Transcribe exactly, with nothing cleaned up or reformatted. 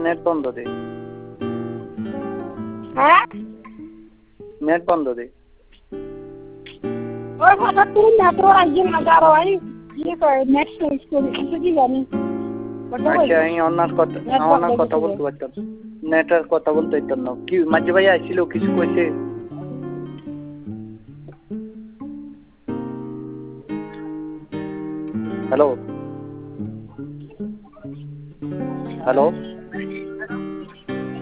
net বন্ধ দে হ্যাঁ net বন্ধ দে ওই কথা তুই না তো আইয়ে না যারো আই কি কয় নেট শেষ করি কিছু কি জানি আচ্ছা আমি অন্য কথা অন্য কথা বলতে পারতাম নেটের কথা বলতে পারতাম না কি মাঝে ভাই আইছিল কিছু কইছে হ্যালো হ্যালো